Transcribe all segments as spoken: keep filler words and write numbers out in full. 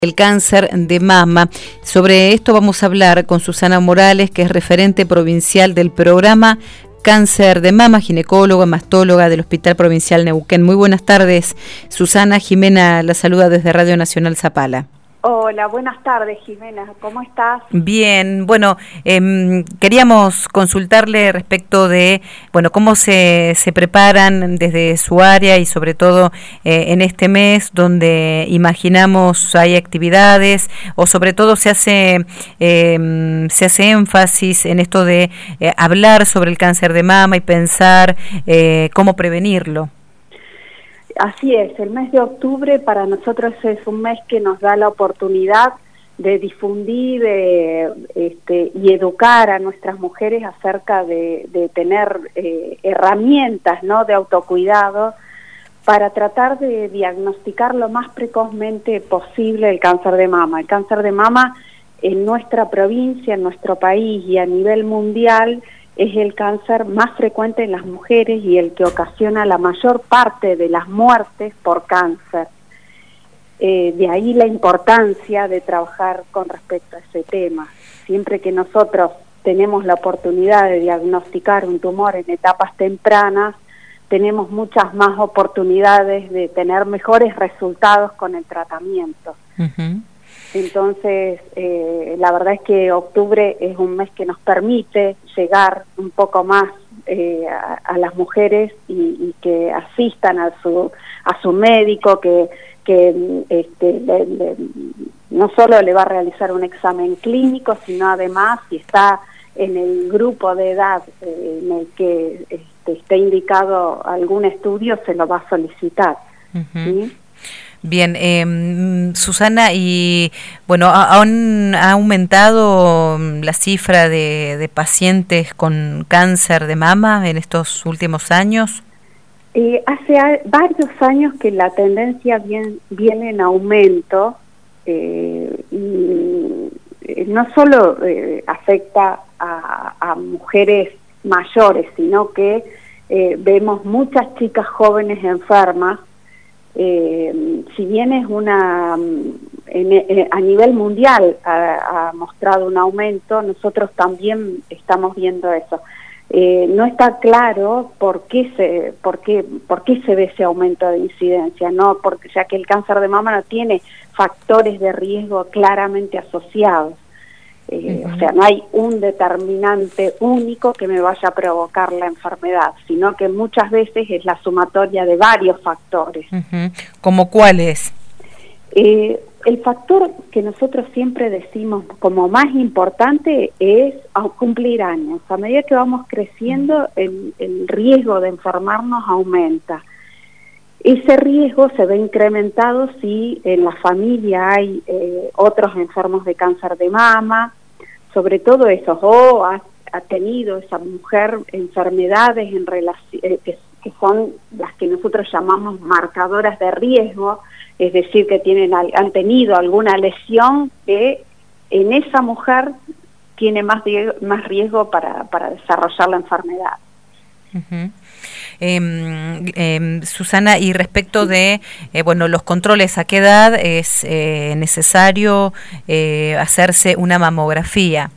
El cáncer de mama. Sobre esto vamos a hablar con Susana Morales, que es referente provincial del programa Cáncer de Mama, ginecóloga, mastóloga del Hospital Provincial Neuquén. Muy buenas tardes, Susana. Jimena la saluda desde Radio Nacional Zapala. Hola, buenas tardes, Jimena. ¿Cómo estás? Bien, bueno, eh, queríamos consultarle respecto de, bueno, cómo se, se preparan desde su área y sobre todo eh, en este mes donde imaginamos hay actividades o sobre todo se hace eh, se hace énfasis en esto de eh, hablar sobre el cáncer de mama y pensar eh, cómo prevenirlo. Así es, el mes de octubre para nosotros es un mes que nos da la oportunidad de difundir de, este, y educar a nuestras mujeres acerca de, de tener eh, herramientas, ¿no?, de autocuidado para tratar de diagnosticar lo más precozmente posible el cáncer de mama. El cáncer de mama en nuestra provincia, en nuestro país y a nivel mundial es el cáncer más frecuente en las mujeres y el que ocasiona la mayor parte de las muertes por cáncer. Eh, de ahí la importancia de trabajar con respecto a ese tema. Siempre que nosotros tenemos la oportunidad de diagnosticar un tumor en etapas tempranas, tenemos muchas más oportunidades de tener mejores resultados con el tratamiento. Uh-huh. Entonces, eh, la verdad es que octubre es un mes que nos permite llegar un poco más eh, a, a las mujeres y, y que asistan a su a su médico, que, que este, le, le, no solo le va a realizar un examen clínico, sino además, si está en el grupo de edad eh, en el que este, esté indicado algún estudio, se lo va a solicitar. Uh-huh. ¿Sí? Bien, eh, Susana, y bueno, ¿ha, ha aumentado la cifra de, de pacientes con cáncer de mama en estos últimos años? Eh, hace a, varios años que la tendencia bien, viene en aumento, eh, y eh, no solo eh, afecta a, a mujeres mayores, sino que eh, vemos muchas chicas jóvenes enfermas. Eh, si bien es una en, en, a nivel mundial ha, ha mostrado un aumento, nosotros también estamos viendo eso. Eh, no está claro por qué se por qué por qué se ve ese aumento de incidencia, no, porque ya que el cáncer de mama no tiene factores de riesgo claramente asociados. Eh, uh-huh. O sea, no hay un determinante único que me vaya a provocar la enfermedad, sino que muchas veces es la sumatoria de varios factores. Uh-huh. ¿Cómo cuáles? Eh, el factor que nosotros siempre decimos como más importante es cumplir años. A medida que vamos creciendo, el, el riesgo de enfermarnos aumenta. Ese riesgo se ve incrementado si en la familia hay eh, otros enfermos de cáncer de mama, sobre todo esos, o ha, ha tenido esa mujer enfermedades en relación, eh, que, que son las que nosotros llamamos marcadoras de riesgo, es decir, que tienen han tenido alguna lesión que en esa mujer tiene más, más riesgo para, para desarrollar la enfermedad. Uh-huh. Eh, eh, Susana, y respecto de eh, bueno, los controles, ¿a qué edad es eh, necesario eh, hacerse una mamografía?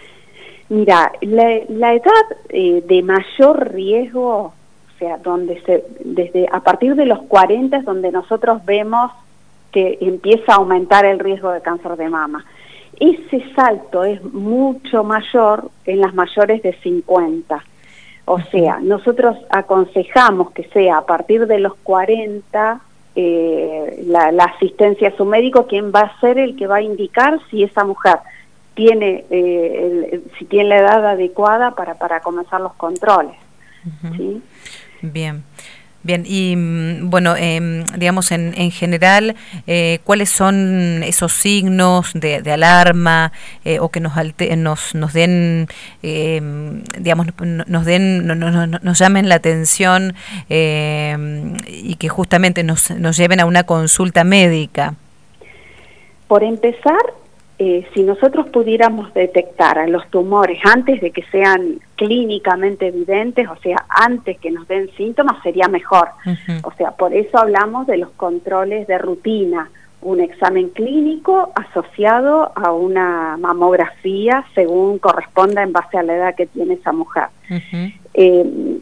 Mira, la, la edad eh, de mayor riesgo, o sea, donde se desde a partir de los cuarenta es donde nosotros vemos que empieza a aumentar el riesgo de cáncer de mama. Ese salto es mucho mayor en las mayores de cincuenta. O sea, nosotros aconsejamos que sea a partir de los cuarenta eh, la, la asistencia a su médico, quien va a ser el que va a indicar si esa mujer tiene eh, el, si tiene la edad adecuada para, para comenzar los controles. Uh-huh. ¿Sí? Bien. Bien, y bueno, eh, digamos en, en general, eh, ¿cuáles son esos signos de, de alarma eh, o que nos alte, nos nos den, eh, digamos, nos den, nos, nos, nos llamen la atención eh, y que justamente nos, nos lleven a una consulta médica? Por empezar, Eh, si nosotros pudiéramos detectar a los tumores antes de que sean clínicamente evidentes, o sea, antes que nos den síntomas, sería mejor. Uh-huh. O sea, por eso hablamos de los controles de rutina. un examen clínico asociado a una mamografía según corresponda en base a la edad que tiene esa mujer. Uh-huh. Eh,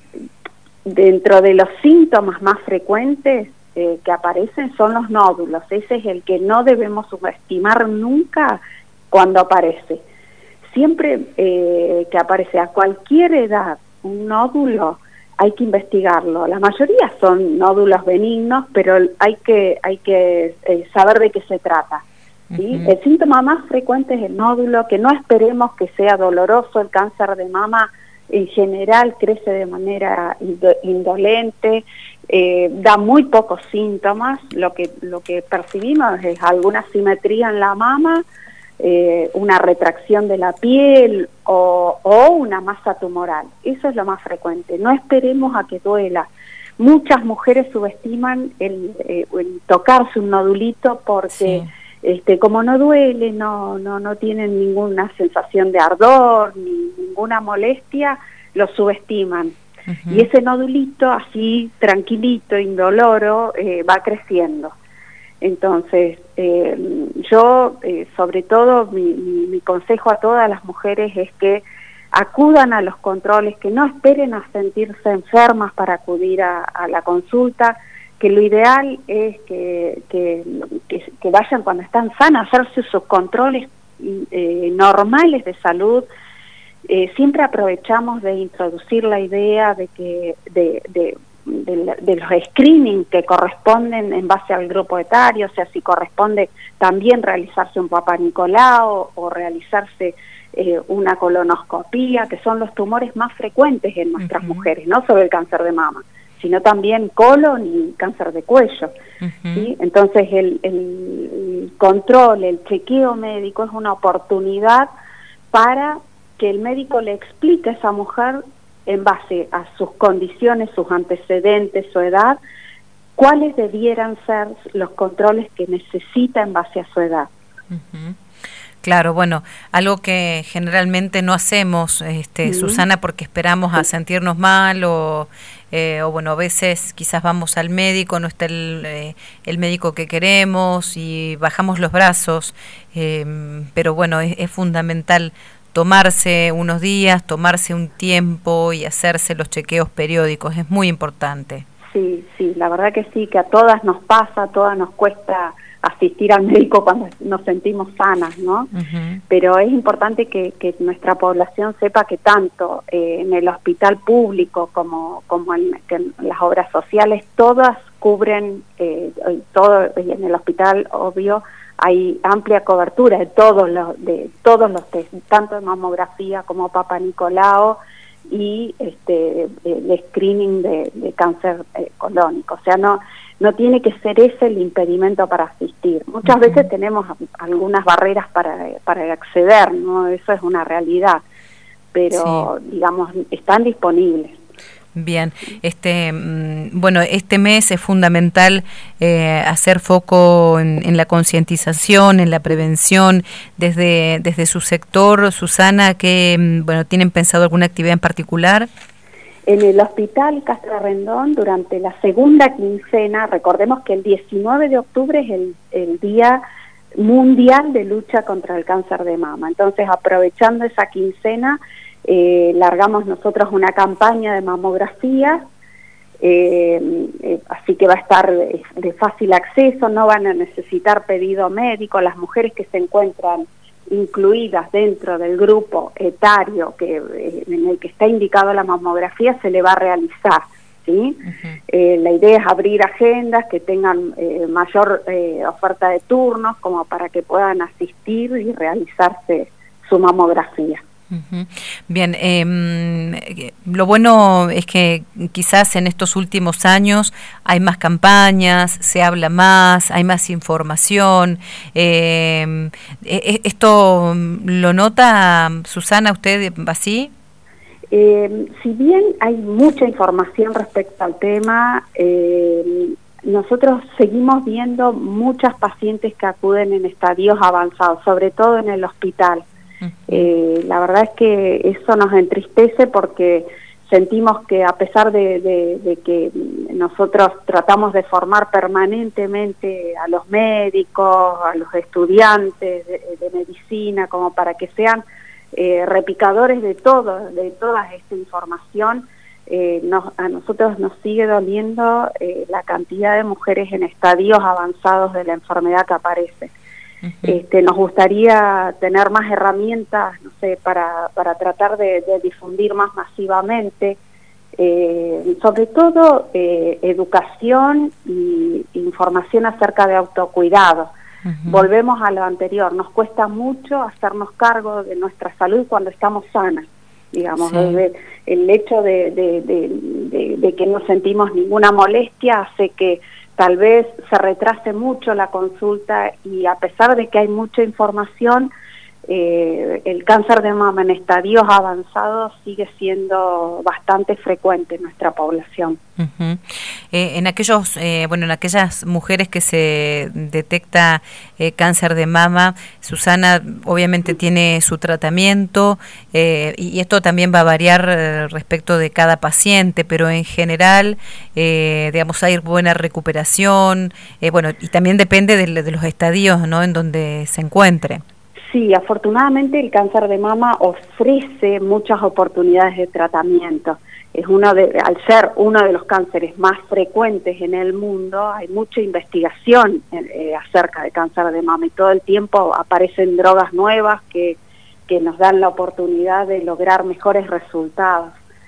dentro de los síntomas más frecuentes eh, que aparecen son los nódulos. Ese es el que no debemos subestimar nunca cuando aparece. Siempre eh, que aparece a cualquier edad un nódulo, hay que investigarlo. La mayoría son nódulos benignos, pero hay que hay que eh, saber de qué se trata, ¿sí? Uh-huh. El síntoma más frecuente es el nódulo, que no esperemos que sea doloroso. El cáncer de mama en general crece de manera indolente, eh, da muy pocos síntomas. Lo que lo que percibimos es alguna simetría en la mama, Eh, una retracción de la piel o, o una masa tumoral. Eso es lo más frecuente. No esperemos a que duela. Muchas mujeres subestiman el, eh, el tocarse un nodulito porque sí. este, como no duele, no, no, no tienen ninguna sensación de ardor ni ninguna molestia, lo subestiman. Uh-huh. Y ese nodulito así tranquilito, indoloro, eh, va creciendo. Entonces, eh, yo, eh, sobre todo, mi, mi, mi consejo a todas las mujeres es que acudan a los controles, que no esperen a sentirse enfermas para acudir a, a la consulta, que lo ideal es que, que, que, que vayan cuando están sanas, hacerse sus controles eh, normales de salud. Eh, siempre aprovechamos de introducir la idea de que de, de De, de los screening que corresponden en base al grupo etario, o sea, si corresponde también realizarse un Papá Nicolau o realizarse eh, una colonoscopía, que son los tumores más frecuentes en nuestras uh-huh. mujeres, no solo el cáncer de mama, sino también colon y cáncer de cuello. Uh-huh. ¿Sí? Entonces el, el control, el chequeo médico es una oportunidad para que el médico le explique a esa mujer, en base a sus condiciones, sus antecedentes, su edad, cuáles debieran ser los controles que necesita en base a su edad. Uh-huh. Claro, bueno, algo que generalmente no hacemos, este, uh-huh. Susana, porque esperamos sí. a sentirnos mal o, eh, o bueno, a veces quizás vamos al médico, no está el, eh, el médico que queremos y bajamos los brazos, eh, pero bueno, es, es fundamental tomarse unos días, tomarse un tiempo y hacerse los chequeos periódicos, es muy importante. Sí, sí, la verdad que sí, que a todas nos pasa, a todas nos cuesta asistir al médico cuando nos sentimos sanas, ¿no? Uh-huh. Pero es importante que, que nuestra población sepa que tanto eh, en el hospital público como, como en, que en las obras sociales, todas cubren, eh, todo, y en el hospital, obvio, hay amplia cobertura de todos los de todos los test, tanto de mamografía como Papá Nicolau y este el screening de, de cáncer eh, colónico. O sea, no no tiene que ser ese el impedimento para asistir. Muchas uh-huh. veces tenemos algunas barreras para para acceder, ¿no? Eso es una realidad, pero sí. digamos, están disponibles. Bien, este bueno, este mes es fundamental eh, hacer foco en, en la concientización, en la prevención, desde desde su sector. Susana, que bueno, ¿tienen pensado alguna actividad en particular? En el Hospital Castro Rendón, durante la segunda quincena, recordemos que el diecinueve de octubre es el, el Día Mundial de Lucha contra el Cáncer de Mama. Entonces, aprovechando esa quincena, Eh, largamos nosotros una campaña de mamografía, eh, eh, así que va a estar de, de fácil acceso, no van a necesitar pedido médico. Las mujeres que se encuentran incluidas dentro del grupo etario que eh, en el que está indicado la mamografía se le va a realizar, ¿sí? Uh-huh. Eh, la idea es abrir agendas que tengan eh, mayor eh, oferta de turnos como para que puedan asistir y realizarse su mamografía. Uh-huh. Bien, eh, lo bueno es que quizás en estos últimos años hay más campañas, se habla más, hay más información. Eh, ¿Esto lo nota, Susana, usted así? Eh, si bien hay mucha información respecto al tema, eh, nosotros seguimos viendo muchas pacientes que acuden en estadios avanzados, sobre todo en el hospital. Eh, la verdad es que eso nos entristece porque sentimos que a pesar de, de, de que nosotros tratamos de formar permanentemente a los médicos, a los estudiantes de, de medicina, como para que sean eh, replicadores de todo, de toda esta información, eh, nos, a nosotros nos sigue doliendo eh, la cantidad de mujeres en estadios avanzados de la enfermedad que aparece. Este, nos gustaría tener más herramientas, no sé, para, para tratar de, de difundir más masivamente, eh, sobre todo eh, educación y información acerca de autocuidado. Uh-huh. Volvemos a lo anterior, nos cuesta mucho hacernos cargo de nuestra salud cuando estamos sanas, digamos, sí. de, el hecho de, de, de, de, de que no sentimos ninguna molestia hace que tal vez se retrase mucho la consulta y a pesar de que hay mucha información, eh, el cáncer de mama en estadios avanzados sigue siendo bastante frecuente en nuestra población. Uh-huh. Eh, en aquellos, eh, bueno, en aquellas mujeres que se detecta eh, cáncer de mama, Susana, obviamente tiene su tratamiento eh, y, y esto también va a variar eh, respecto de cada paciente, pero en general, eh, digamos, hay buena recuperación, eh, bueno, y también depende de, de los estadios, ¿no?, en donde se encuentre. Sí, afortunadamente el cáncer de mama ofrece muchas oportunidades de tratamiento. Es uno de, al ser uno de los cánceres más frecuentes en el mundo, hay mucha investigación eh, acerca de cáncer de mama y todo el tiempo aparecen drogas nuevas que, que nos dan la oportunidad de lograr mejores resultados.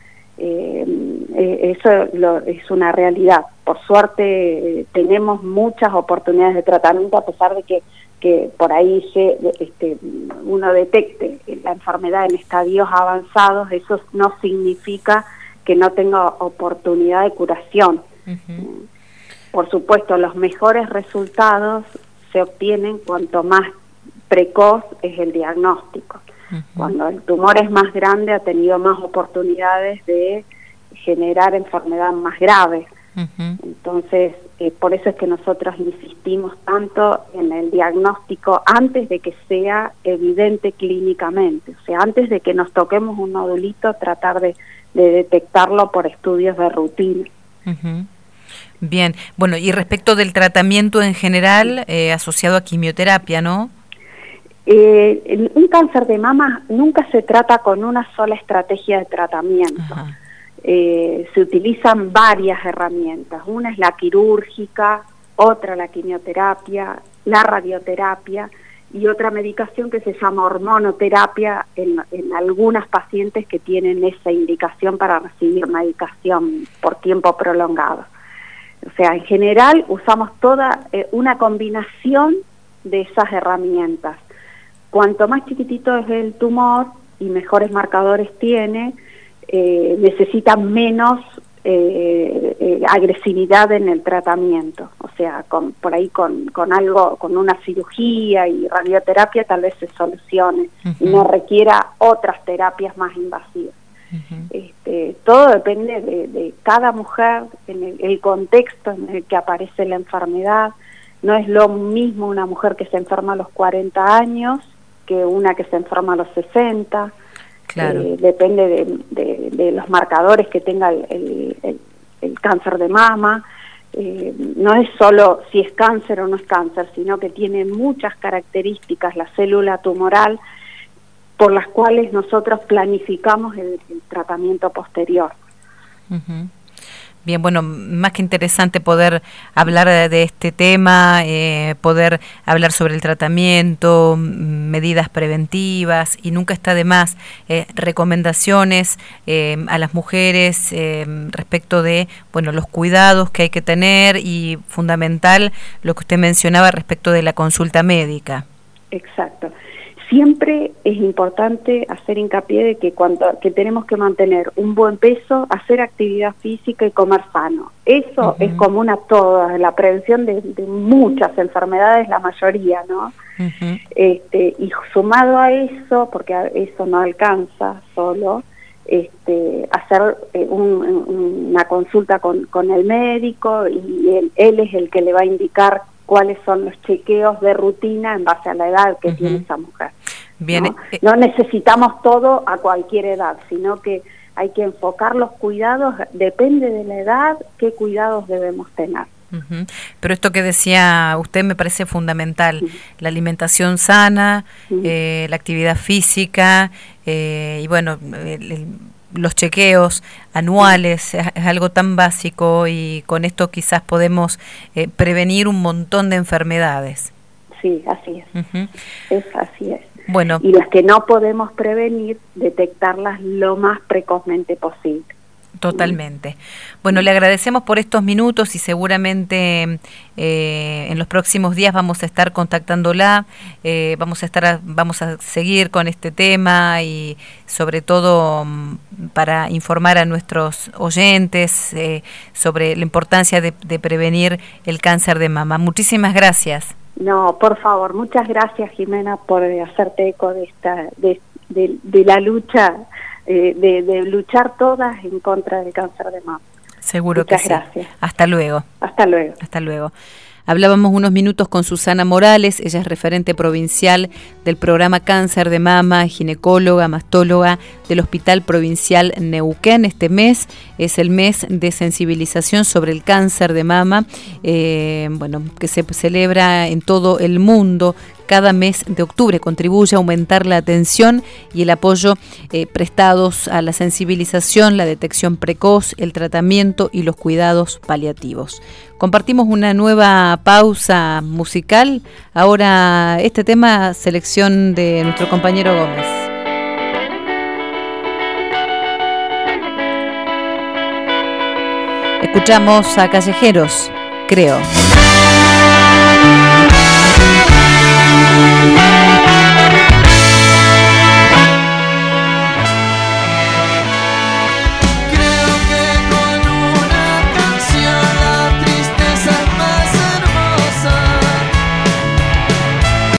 Eh, eh, eso lo, es una realidad. Por suerte eh, tenemos muchas oportunidades de tratamiento a pesar de que que por ahí se, este, uno detecte la enfermedad en estadios avanzados, eso no significa que no tenga oportunidad de curación. Uh-huh. Por supuesto, los mejores resultados se obtienen cuanto más precoz es el diagnóstico. Uh-huh. Cuando el tumor es más grande, ha tenido más oportunidades de generar enfermedades más graves. Uh-huh. Entonces, eh, por eso es que nosotros insistimos tanto en el diagnóstico antes de que sea evidente clínicamente, o sea, antes de que nos toquemos un nodulito, tratar de, de detectarlo por estudios de rutina. Uh-huh. Bien, bueno, y respecto del tratamiento en general, eh, asociado a quimioterapia, ¿no? Eh, un cáncer de mama nunca se trata con una sola estrategia de tratamiento. Uh-huh. Eh, se utilizan varias herramientas, una es la quirúrgica, otra la quimioterapia, la radioterapia y otra medicación que se llama hormonoterapia en, en algunas pacientes que tienen esa indicación para recibir medicación por tiempo prolongado. O sea, en general usamos toda eh, una combinación de esas herramientas. Cuanto más chiquitito es el tumor y mejores marcadores tiene, Eh, necesita menos eh, eh, agresividad en el tratamiento, o sea, con, por ahí con, con algo, con una cirugía y radioterapia tal vez se solucione uh-huh. y no requiera otras terapias más invasivas. Uh-huh. Este, todo depende de, de cada mujer, en el, el contexto en el que aparece la enfermedad. No es lo mismo una mujer que se enferma a los cuarenta años que una que se enferma a los sesenta. Claro. Eh, depende de, de, de los marcadores que tenga el, el, el, el cáncer de mama. Eh, no es solo si es cáncer o no es cáncer, sino que tiene muchas características la célula tumoral por las cuales nosotros planificamos el, el tratamiento posterior. Uh-huh. Bien, bueno, más que interesante poder hablar de, de este tema, eh, poder hablar sobre el tratamiento, medidas preventivas, y nunca está de más eh, recomendaciones eh, a las mujeres eh, respecto de, bueno, los cuidados que hay que tener y fundamental lo que usted mencionaba respecto de la consulta médica. Exacto. Siempre es importante hacer hincapié de que cuando que tenemos que mantener un buen peso, hacer actividad física y comer sano. Eso uh-huh. es común a todas, la prevención de, de muchas enfermedades, la mayoría, ¿no? Uh-huh. Este, y sumado a eso, porque a eso no alcanza solo, este, hacer eh, un, una consulta con, con el médico y él, él es el que le va a indicar cuáles son los chequeos de rutina en base a la edad que uh-huh. tiene esa mujer. Bien, ¿no? Eh, no necesitamos todo a cualquier edad, sino que hay que enfocar los cuidados, depende de la edad, qué cuidados debemos tener. Uh-huh. Pero esto que decía usted me parece fundamental, uh-huh. la alimentación sana, uh-huh. eh, la actividad física, eh, y bueno, el, el, los chequeos anuales, uh-huh. es, es algo tan básico, y con esto quizás podemos eh, prevenir un montón de enfermedades. Sí, así es, uh-huh. es así es. Bueno. Y las que no podemos prevenir, detectarlas lo más precozmente posible. Totalmente. Bueno, le agradecemos por estos minutos y seguramente eh, en los próximos días vamos a estar contactándola, eh, vamos a estar, a, vamos a seguir con este tema y sobre todo para informar a nuestros oyentes eh, sobre la importancia de, de prevenir el cáncer de mama. Muchísimas gracias. No, por favor, muchas gracias, Jimena, por hacerte eco de esta, de, de, de la lucha. Eh, de, de luchar todas en contra del cáncer de mama. Seguro Muchas que sí. gracias. Hasta luego. Hasta luego. Hasta luego. Hablábamos unos minutos con Susana Morales, ella es referente provincial del programa Cáncer de Mama, ginecóloga, mastóloga del Hospital Provincial Neuquén. Este mes es el mes de sensibilización sobre el cáncer de mama, eh, bueno, que se celebra en todo el mundo cada mes de octubre. Contribuye a aumentar la atención y el apoyo eh, prestados a la sensibilización, la detección precoz, el tratamiento y los cuidados paliativos. Compartimos una nueva pausa musical. Ahora este tema, selección de nuestro compañero Gómez. Escuchamos a Callejeros, Creo.